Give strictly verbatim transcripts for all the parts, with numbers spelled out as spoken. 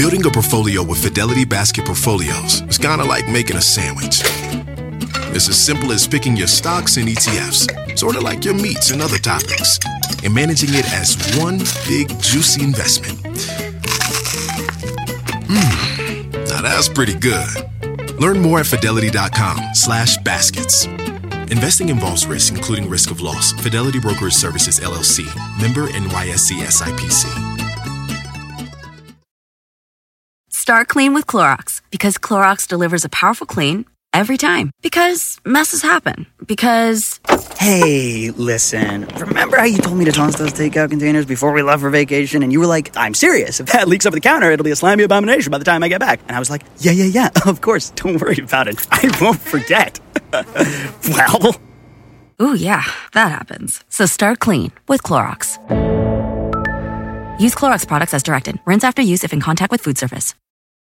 Building a portfolio with Fidelity Basket Portfolios is kind of like making a sandwich. It's as simple as picking your stocks and E T Fs, sort of like your meats and other toppings, and managing it as one big, juicy investment. Mmm, now that's pretty good. Learn more at fidelity.com slash baskets. Investing involves risk, including risk of loss. Fidelity Brokerage Services, L L C. Member N Y S E S I P C. Start clean with Clorox, because Clorox delivers a powerful clean every time. Because messes happen. Because... Hey, listen. Remember how you told me to toss those takeout containers before we left for vacation? And you were like, I'm serious. If that leaks over the counter, it'll be a slimy abomination by the time I get back. And I was like, yeah, yeah, yeah. Of course. Don't worry about it. I won't forget. Well... Ooh, yeah. That happens. So start clean with Clorox. Use Clorox products as directed. Rinse after use if in contact with food surface.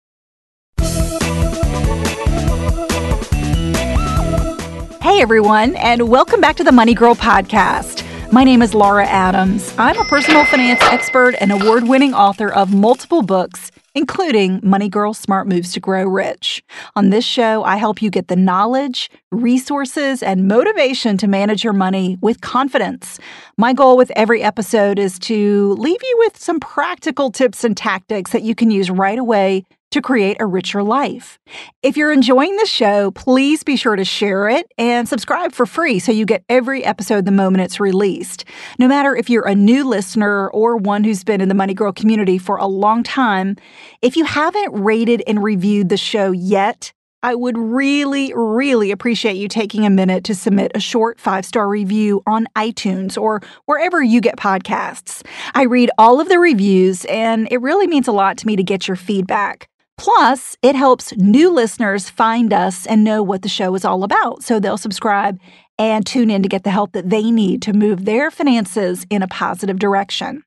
Hey everyone, and welcome back to the Money Girl podcast. My name is Laura Adams. I'm a personal finance expert and award-winning author of multiple books, including Money Girl: Smart Moves to Grow Rich. On this show, I help you get the knowledge, resources, and motivation to manage your money with confidence. My goal with every episode is to leave you with some practical tips and tactics that you can use right away to create a richer life. If you're enjoying the show, please be sure to share it and subscribe for free so you get every episode the moment it's released. No matter if you're a new listener or one who's been in the Money Girl community for a long time, if you haven't rated and reviewed the show yet, I would really, really appreciate you taking a minute to submit a short five-star review on iTunes or wherever you get podcasts. I read all of the reviews, and it really means a lot to me to get your feedback. Plus, it helps new listeners find us and know what the show is all about, so they'll subscribe and tune in to get the help that they need to move their finances in a positive direction.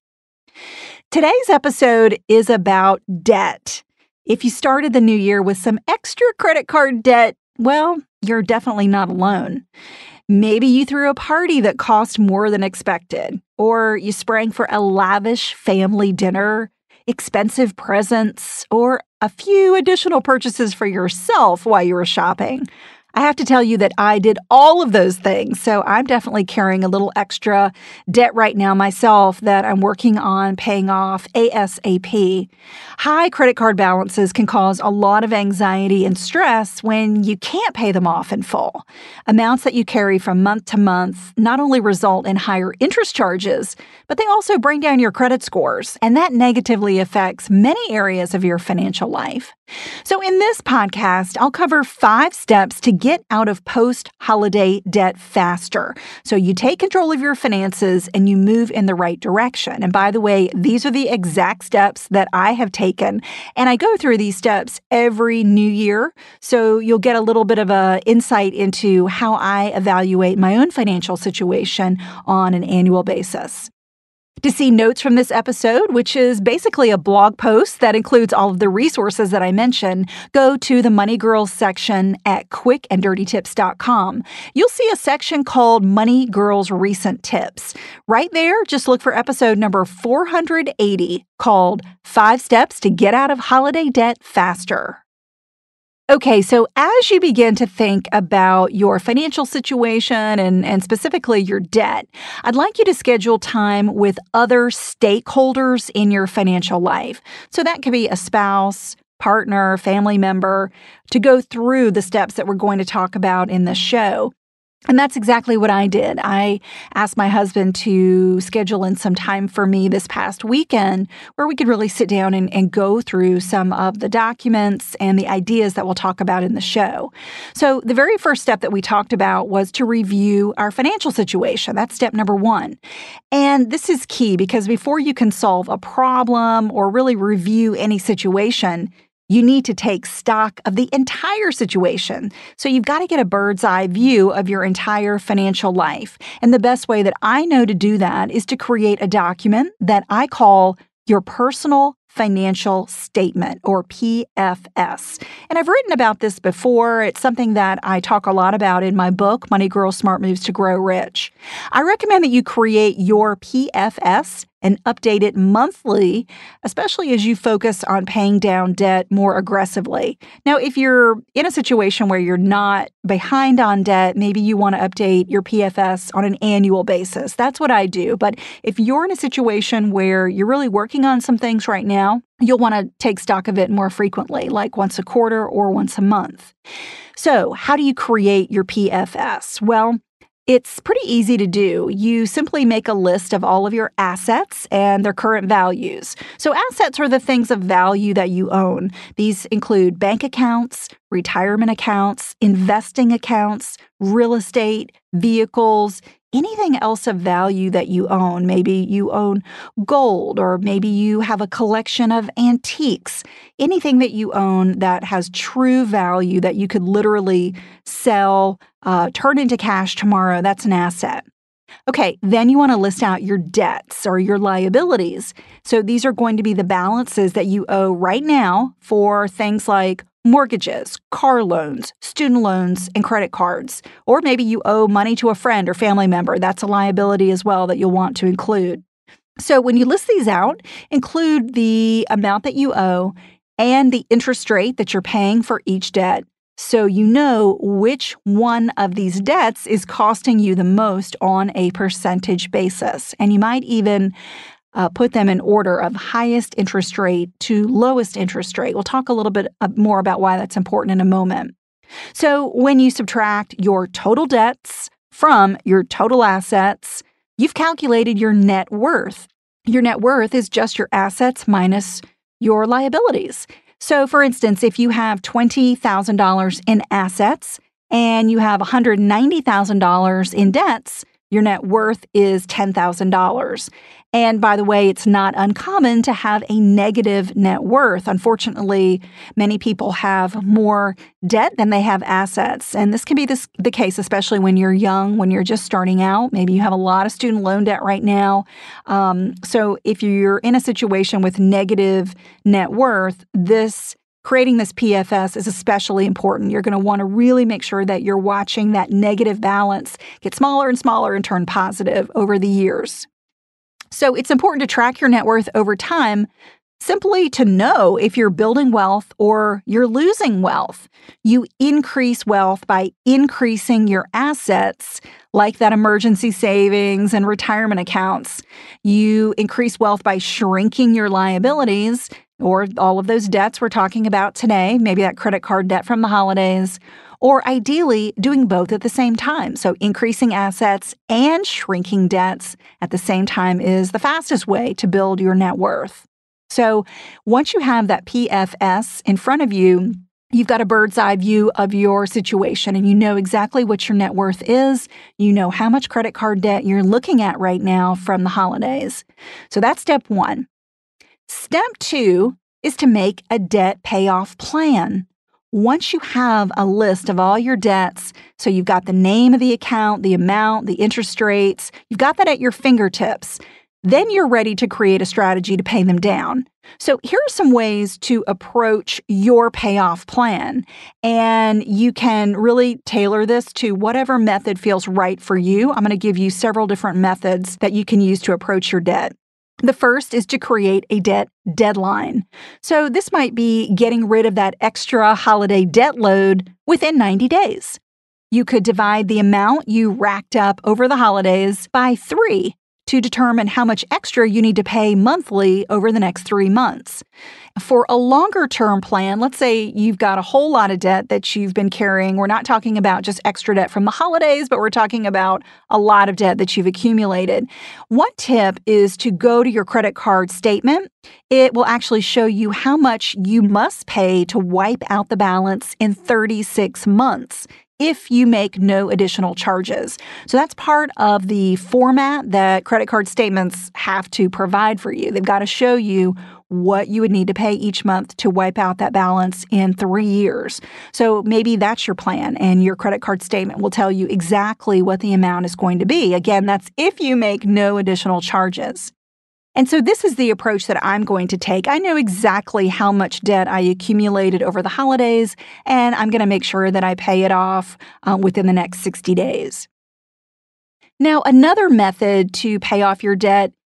Today's episode is about debt. If you started the new year with some extra credit card debt, well, you're definitely not alone. Maybe you threw a party that cost more than expected, or you sprang for a lavish family dinner, expensive presents, or a few additional purchases for yourself while you were shopping. I have to tell you that I did all of those things, so I'm definitely carrying a little extra debt right now myself that I'm working on paying off ASAP. High credit card balances can cause a lot of anxiety and stress when you can't pay them off in full. Amounts that you carry from month to month not only result in higher interest charges, but they also bring down your credit scores, and that negatively affects many areas of your financial life. So in this podcast, I'll cover five steps to get out of post-holiday debt faster. So you take control of your finances and you move in the right direction. And by the way, these are the exact steps that I have taken. And I go through these steps every new year. So you'll get a little bit of an insight into how I evaluate my own financial situation on an annual basis. To see notes from this episode, which is basically a blog post that includes all of the resources that I mentioned, go to the Money Girls section at quick and dirty tips dot com. You'll see a section called Money Girls Recent Tips. Right there, just look for episode number four hundred eighty called Five Steps to Get Out of Holiday Debt Faster. Okay, so as you begin to think about your financial situation and, and specifically your debt, I'd like you to schedule time with other stakeholders in your financial life. So that could be a spouse, partner, family member, to go through the steps that we're going to talk about in this show. And that's exactly what I did. I asked my husband to schedule in some time for me this past weekend where we could really sit down and, and go through some of the documents and the ideas that we'll talk about in the show. So the very first step that we talked about was to review our financial situation. That's step number one. And this is key because before you can solve a problem or really review any situation, you need to take stock of the entire situation. So you've got to get a bird's eye view of your entire financial life. And the best way that I know to do that is to create a document that I call your personal financial statement, or P F S. And I've written about this before. It's something that I talk a lot about in my book, Money Girl: Smart Moves to Grow Rich. I recommend that you create your P F S and update it monthly, especially as you focus on paying down debt more aggressively. Now, if you're in a situation where you're not behind on debt, maybe you want to update your P F S on an annual basis. That's what I do. But if you're in a situation where you're really working on some things right now, you'll want to take stock of it more frequently, like once a quarter or once a month. So, how do you create your P F S? Well, it's pretty easy to do. You simply make a list of all of your assets and their current values. So assets are the things of value that you own. These include bank accounts, retirement accounts, investing accounts, real estate, vehicles, anything else of value that you own. Maybe you own gold, or maybe you have a collection of antiques. Anything that you own that has true value that you could literally sell, uh, turn into cash tomorrow, that's an asset. Okay, then you want to list out your debts or your liabilities. So these are going to be the balances that you owe right now for things like mortgages, car loans, student loans, and credit cards. Or maybe you owe money to a friend or family member. That's a liability as well that you'll want to include. So when you list these out, include the amount that you owe and the interest rate that you're paying for each debt, so you know which one of these debts is costing you the most on a percentage basis. And you might even uh, put them in order of highest interest rate to lowest interest rate. We'll talk a little bit more about why that's important in a moment. So when you subtract your total debts from your total assets, you've calculated your net worth. Your net worth is just your assets minus your liabilities. So, for instance, if you have twenty thousand dollars in assets and you have one hundred ninety thousand dollars in debts, your net worth is ten thousand dollars. And by the way, it's not uncommon to have a negative net worth. Unfortunately, many people have more debt than they have assets. And this can be this, the case, especially when you're young, when you're just starting out. Maybe you have a lot of student loan debt right now. Um, so if you're in a situation with negative net worth, this creating this P F S is especially important. You're going to want to really make sure that you're watching that negative balance get smaller and smaller and turn positive over the years. So it's important to track your net worth over time, simply to know if you're building wealth or you're losing wealth. You increase wealth by increasing your assets, like that emergency savings and retirement accounts. You increase wealth by shrinking your liabilities, or all of those debts we're talking about today, maybe that credit card debt from the holidays, or ideally doing both at the same time. So increasing assets and shrinking debts at the same time is the fastest way to build your net worth. So once you have that P F S in front of you, you've got a bird's eye view of your situation and you know exactly what your net worth is. You know how much credit card debt you're looking at right now from the holidays. So that's step one. Step two is to make a debt payoff plan. Once you have a list of all your debts, so you've got the name of the account, the amount, the interest rates, you've got that at your fingertips, then you're ready to create a strategy to pay them down. So here are some ways to approach your payoff plan, and you can really tailor this to whatever method feels right for you. I'm going to give you several different methods that you can use to approach your debt. The first is to create a debt deadline. So this might be getting rid of that extra holiday debt load within ninety days. You could divide the amount you racked up over the holidays by three to determine how much extra you need to pay monthly over the next three months. For a longer-term plan, let's say you've got a whole lot of debt that you've been carrying. We're not talking about just extra debt from the holidays, but we're talking about a lot of debt that you've accumulated. One tip is to go to your credit card statement. It will actually show you how much you must pay to wipe out the balance in thirty-six months. If you make no additional charges. So that's part of the format that credit card statements have to provide for you. They've got to show you what you would need to pay each month to wipe out that balance in three years. So maybe that's your plan, and your credit card statement will tell you exactly what the amount is going to be. Again, that's if you make no additional charges. And so this is the approach that I'm going to take. I know exactly how much debt I accumulated over the holidays, and I'm going to make sure that I pay it off uh, within the next sixty days. Now, another method to pay off your debt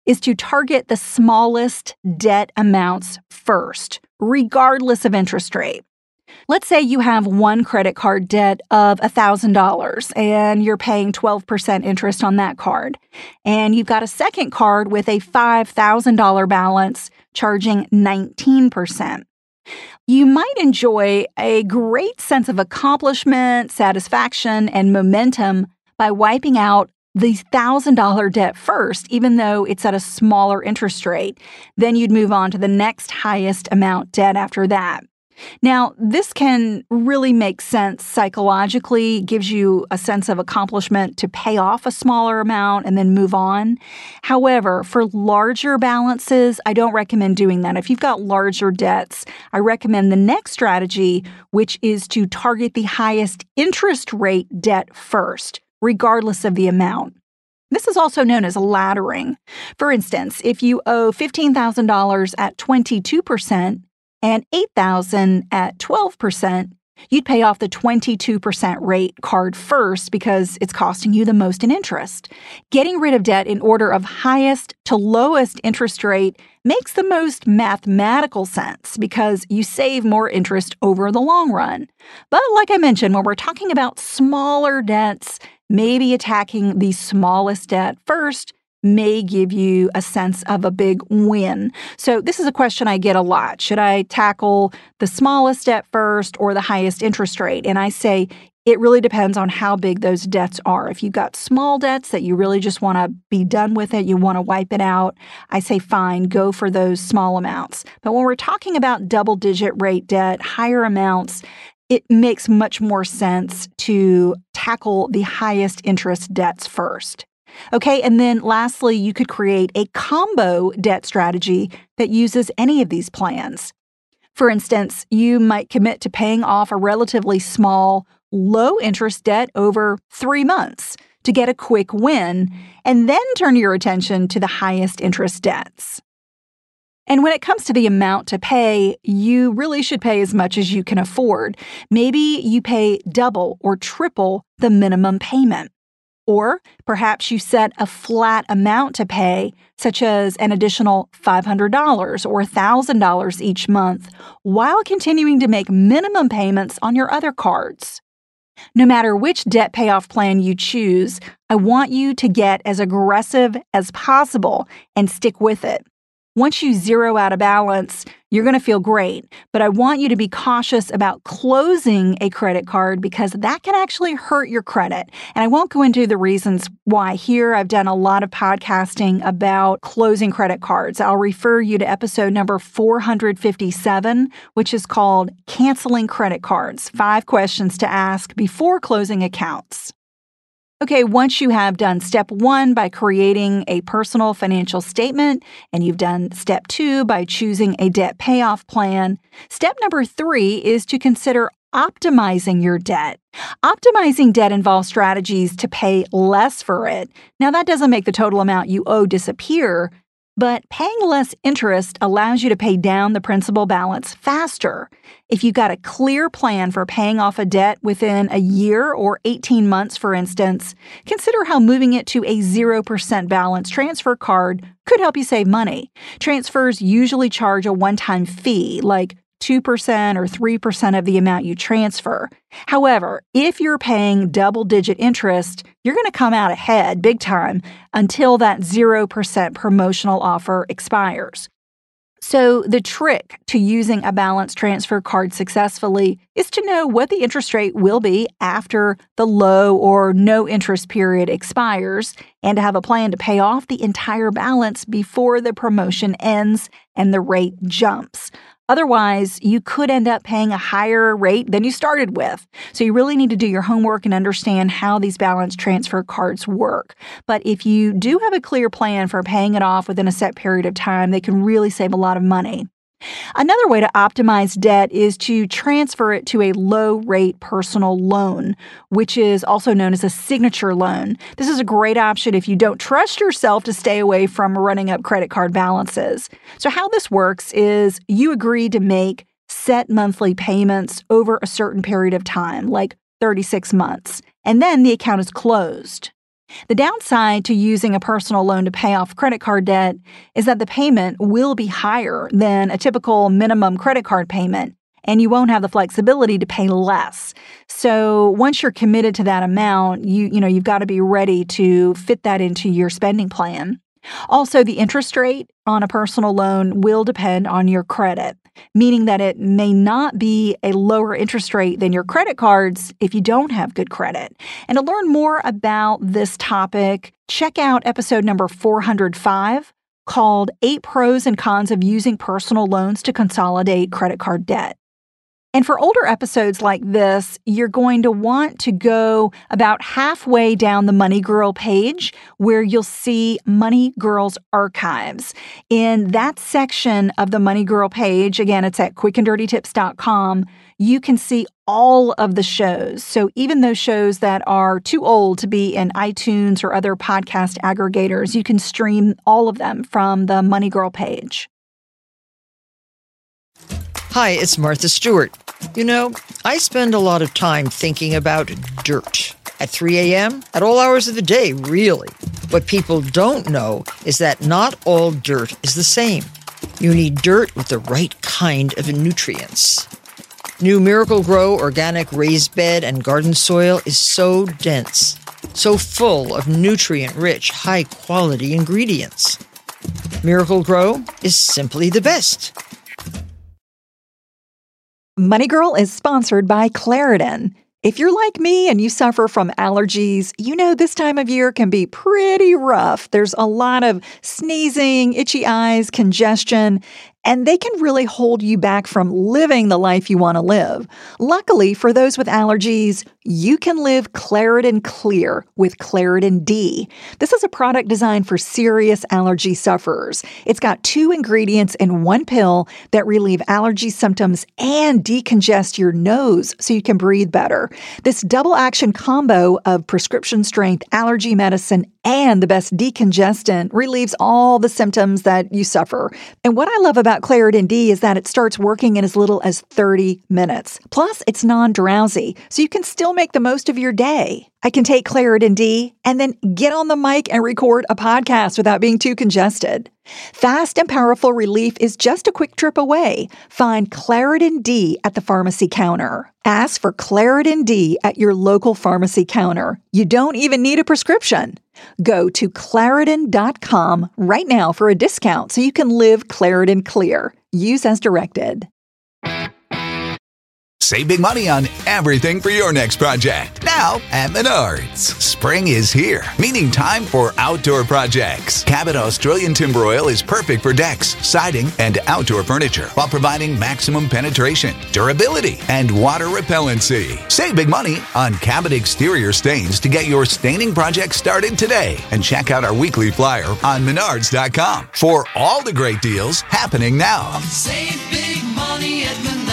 is to target the smallest debt amounts first, regardless of interest rate. Let's say you have one credit card debt of one thousand dollars and you're paying twelve percent interest on that card. And you've got a second card with a five thousand dollars balance charging nineteen percent. You might enjoy a great sense of accomplishment, satisfaction, and momentum by wiping out the one thousand dollars debt first, even though it's at a smaller interest rate. Then you'd move on to the next highest amount debt after that. Now, this can really make sense psychologically, gives you a sense of accomplishment to pay off a smaller amount and then move on. However, for larger balances, I don't recommend doing that. If you've got larger debts, I recommend the next strategy, which is to target the highest interest rate debt first, regardless of the amount. This is also known as laddering. For instance, if you owe fifteen thousand dollars at twenty-two percent, and eight thousand dollars at twelve percent, you'd pay off the twenty-two percent rate card first because it's costing you the most in interest. Getting rid of debt in order of highest to lowest interest rate makes the most mathematical sense because you save more interest over the long run. But like I mentioned, when we're talking about smaller debts, maybe attacking the smallest debt first may give you a sense of a big win. So this is a question I get a lot. Should I tackle the smallest debt first or the highest interest rate? And I say it really depends on how big those debts are. If you've got small debts that you really just want to be done with it, you want to wipe it out, I say fine, go for those small amounts. But when we're talking about double-digit rate debt, higher amounts, it makes much more sense to tackle the highest interest debts first. Okay, and then lastly, you could create a combo debt strategy that uses any of these plans. For instance, you might commit to paying off a relatively small, low-interest debt over three months to get a quick win, and then turn your attention to the highest interest debts. And when it comes to the amount to pay, you really should pay as much as you can afford. Maybe you pay double or triple the minimum payment. Or perhaps you set a flat amount to pay, such as an additional five hundred dollars or one thousand dollars each month, while continuing to make minimum payments on your other cards. No matter which debt payoff plan you choose, I want you to get as aggressive as possible and stick with it. Once you zero out a balance, you're going to feel great, but I want you to be cautious about closing a credit card because that can actually hurt your credit. And I won't go into the reasons why here. I've done a lot of podcasting about closing credit cards. I'll refer you to episode number four hundred fifty-seven, which is called Canceling Credit Cards, Five Questions to Ask Before Closing Accounts. Okay, once you have done step one by creating a personal financial statement, and you've done step two by choosing a debt payoff plan, step number three is to consider optimizing your debt. Optimizing debt involves strategies to pay less for it. Now, that doesn't make the total amount you owe disappear, but paying less interest allows you to pay down the principal balance faster. If you've got a clear plan for paying off a debt within a year or eighteen months, for instance, consider how moving it to a zero percent balance transfer card could help you save money. Transfers usually charge a one-time fee, like two percent or three percent of the amount you transfer. However, if you're paying double-digit interest, you're going to come out ahead big time until that zero percent promotional offer expires. So the trick to using a balance transfer card successfully is to know what the interest rate will be after the low or no interest period expires and to have a plan to pay off the entire balance before the promotion ends and the rate jumps. Otherwise, you could end up paying a higher rate than you started with. So you really need to do your homework and understand how these balance transfer cards work. But if you do have a clear plan for paying it off within a set period of time, they can really save a lot of money. Another way to optimize debt is to transfer it to a low-rate personal loan, which is also known as a signature loan. This is a great option if you don't trust yourself to stay away from running up credit card balances. So how this works is you agree to make set monthly payments over a certain period of time, like thirty-six months, and then the account is closed. The downside to using a personal loan to pay off credit card debt is that the payment will be higher than a typical minimum credit card payment, and you won't have the flexibility to pay less. So once you're committed to that amount, you you know, you've got to be ready to fit that into your spending plan. Also, the interest rate on a personal loan will depend on your credit, meaning that it may not be a lower interest rate than your credit cards if you don't have good credit. And to learn more about this topic, check out episode number four hundred five, called Eight Pros and Cons of Using Personal Loans to Consolidate Credit Card Debt. And for older episodes like this, you're going to want to go about halfway down the Money Girl page where you'll see Money Girl's Archives. In that section of the Money Girl page, again, it's at quick and dirty tips dot com, you can see all of the shows. So even those shows that are too old to be in iTunes or other podcast aggregators, you can stream all of them from the Money Girl page. Hi, it's Martha Stewart. You know, I spend a lot of time thinking about dirt. At three a.m., at all hours of the day, really. What people don't know is that not all dirt is the same. You need dirt with the right kind of nutrients. New Miracle-Gro organic raised bed and garden soil is so dense, so full of nutrient-rich, high-quality ingredients. Miracle-Gro is simply the best. Money Girl is sponsored by Claritin. If you're like me and you suffer from allergies, you know this time of year can be pretty rough. There's a lot of sneezing, itchy eyes, congestion, and they can really hold you back from living the life you want to live. Luckily, for those with allergies, you can live Claritin Clear with Claritin D. This is a product designed for serious allergy sufferers. It's got two ingredients in one pill that relieve allergy symptoms and decongest your nose so you can breathe better. This double-action combo of prescription-strength allergy medicine and the best decongestant relieves all the symptoms that you suffer. And what I love about Claritin D is that it starts working in as little as thirty minutes. Plus, it's non-drowsy, so you can still make the most of your day. I can take Claritin D and then get on the mic and record a podcast without being too congested. Fast and powerful relief is just a quick trip away. Find Claritin D at the pharmacy counter. Ask for Claritin D at your local pharmacy counter. You don't even need a prescription. Go to Claritin dot com right now for a discount so you can live Claritin Clear. Use as directed. Save big money on everything for your next project. Now at Menards. Spring is here, meaning time for outdoor projects. Cabot Australian Timber Oil is perfect for decks, siding, and outdoor furniture while providing maximum penetration, durability, and water repellency. Save big money on Cabot exterior stains to get your staining project started today. And check out our weekly flyer on Menards dot com for all the great deals happening now. Save big money at Menards.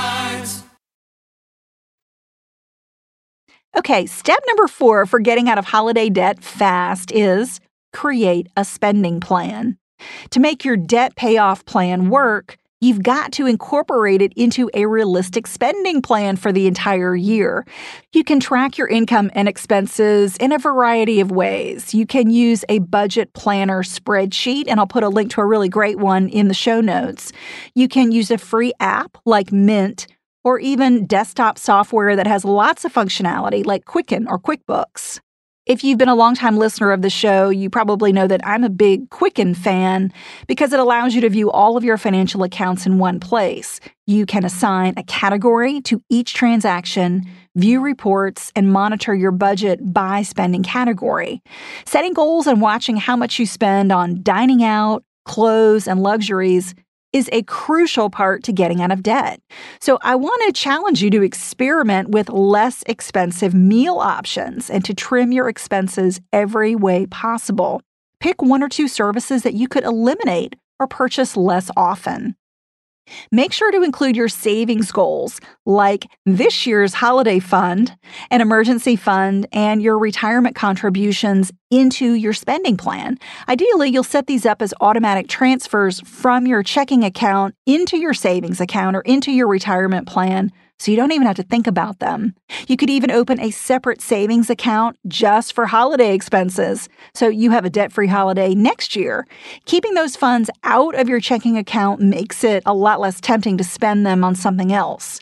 Okay, step number four for getting out of holiday debt fast is create a spending plan. To make your debt payoff plan work, you've got to incorporate it into a realistic spending plan for the entire year. You can track your income and expenses in a variety of ways. You can use a budget planner spreadsheet, and I'll put a link to a really great one in the show notes. You can use a free app like Mint, or even desktop software that has lots of functionality like Quicken or QuickBooks. If you've been a longtime listener of the show, you probably know that I'm a big Quicken fan because it allows you to view all of your financial accounts in one place. You can assign a category to each transaction, view reports, and monitor your budget by spending category. Setting goals and watching how much you spend on dining out, clothes, and luxuries is a crucial part to getting out of debt. So I want to challenge you to experiment with less expensive meal options and to trim your expenses every way possible. Pick one or two services that you could eliminate or purchase less often. Make sure to include your savings goals, like this year's holiday fund, an emergency fund, and your retirement contributions into your spending plan. Ideally, you'll set these up as automatic transfers from your checking account into your savings account or into your retirement plan so you don't even have to think about them. You could even open a separate savings account just for holiday expenses, so you have a debt-free holiday next year. Keeping those funds out of your checking account makes it a lot less tempting to spend them on something else.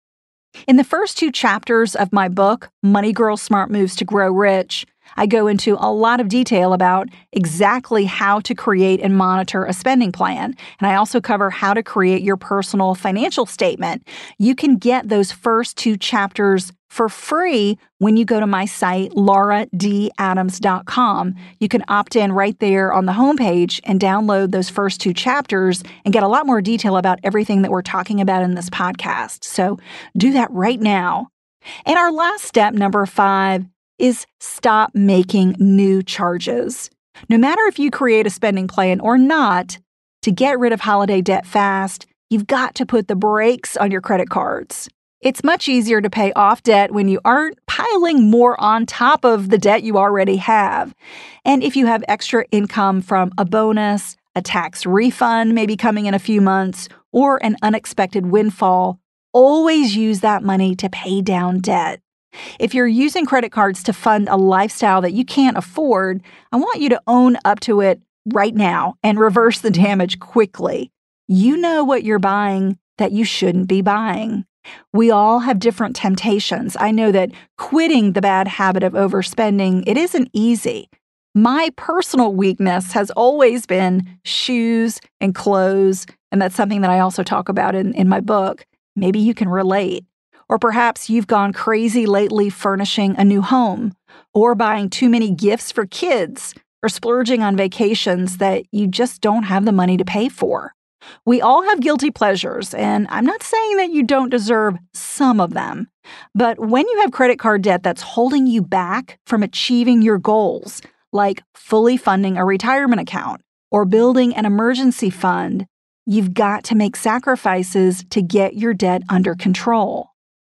In the first two chapters of my book, Money Girl Smart Moves to Grow Rich, I go into a lot of detail about exactly how to create and monitor a spending plan. And I also cover how to create your personal financial statement. You can get those first two chapters for free when you go to my site, laura d adams dot com. You can opt in right there on the homepage and download those first two chapters and get a lot more detail about everything that we're talking about in this podcast. So do that right now. And our last step, number five, is stop making new charges. No matter if you create a spending plan or not, to get rid of holiday debt fast, you've got to put the brakes on your credit cards. It's much easier to pay off debt when you aren't piling more on top of the debt you already have. And if you have extra income from a bonus, a tax refund maybe coming in a few months, or an unexpected windfall, always use that money to pay down debt. If you're using credit cards to fund a lifestyle that you can't afford, I want you to own up to it right now and reverse the damage quickly. You know what you're buying that you shouldn't be buying. We all have different temptations. I know that quitting the bad habit of overspending, it isn't easy. My personal weakness has always been shoes and clothes, and that's something that I also talk about in, in my book. Maybe you can relate. Or perhaps you've gone crazy lately furnishing a new home, or buying too many gifts for kids, or splurging on vacations that you just don't have the money to pay for. We all have guilty pleasures, and I'm not saying that you don't deserve some of them. But when you have credit card debt that's holding you back from achieving your goals, like fully funding a retirement account or building an emergency fund, you've got to make sacrifices to get your debt under control.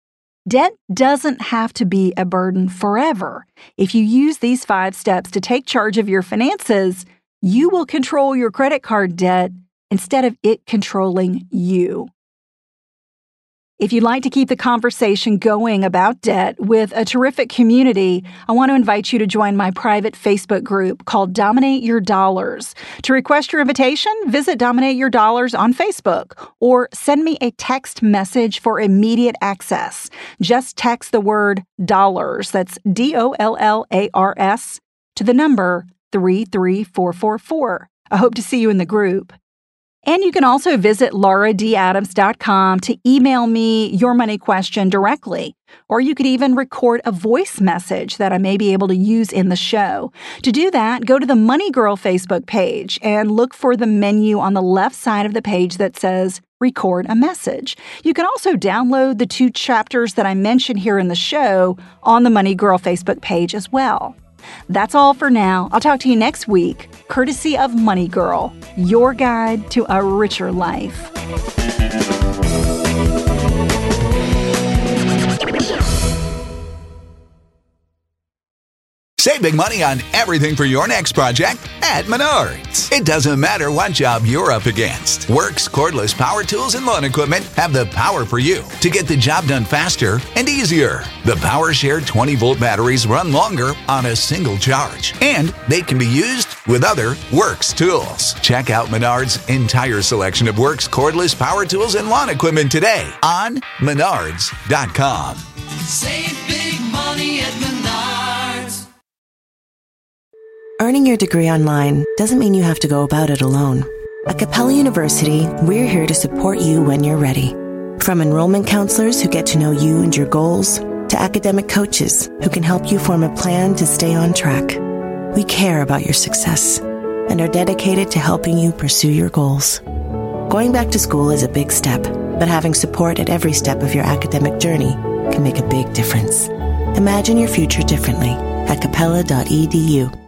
Debt doesn't have to be a burden forever. If you use these five steps to take charge of your finances, you will control your credit card debt instead of it controlling you. If you'd like to keep the conversation going about debt with a terrific community, I want to invite you to join my private Facebook group called Dominate Your Dollars. To request your invitation, visit Dominate Your Dollars on Facebook or send me a text message for immediate access. Just text the word dollars, that's D O L L A R S, to the number three three four four four. I hope to see you in the group. And you can also visit laura d adams dot com to email me your money question directly. Or you could even record a voice message that I may be able to use in the show. To do that, go to the Money Girl Facebook page and look for the menu on the left side of the page that says Record a Message. You can also download the two chapters that I mentioned here in the show on the Money Girl Facebook page as well. That's all for now. I'll talk to you next week, courtesy of Money Girl, your guide to a richer life. Save big money on everything for your next project at Menards. It doesn't matter what job you're up against. Works, cordless power tools, and lawn equipment have the power for you to get the job done faster and easier. The PowerShare twenty-volt batteries run longer on a single charge, and they can be used with other Works tools. Check out Menards' entire selection of Works, cordless power tools, and lawn equipment today on menards dot com. Save big money at Menards. Earning your degree online doesn't mean you have to go about it alone. At Capella University, we're here to support you when you're ready. From enrollment counselors who get to know you and your goals, to academic coaches who can help you form a plan to stay on track. We care about your success and are dedicated to helping you pursue your goals. Going back to school is a big step, but having support at every step of your academic journey can make a big difference. Imagine your future differently at capella dot e d u.